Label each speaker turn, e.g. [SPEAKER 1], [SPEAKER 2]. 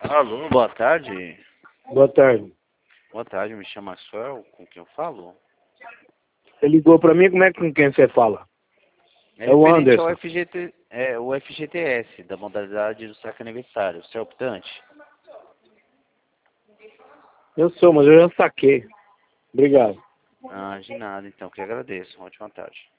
[SPEAKER 1] Alô, boa tarde.
[SPEAKER 2] Boa tarde.
[SPEAKER 1] Boa tarde, me chama Maxwell, com quem eu falo?
[SPEAKER 2] Você ligou pra mim, como é que com quem você fala? É o
[SPEAKER 1] referente ao
[SPEAKER 2] Anderson.
[SPEAKER 1] o FGTS, da modalidade do saque aniversário. Você é optante?
[SPEAKER 2] Eu sou, mas eu já saquei. Obrigado.
[SPEAKER 1] Ah, de nada, então, que agradeço. Uma ótima tarde.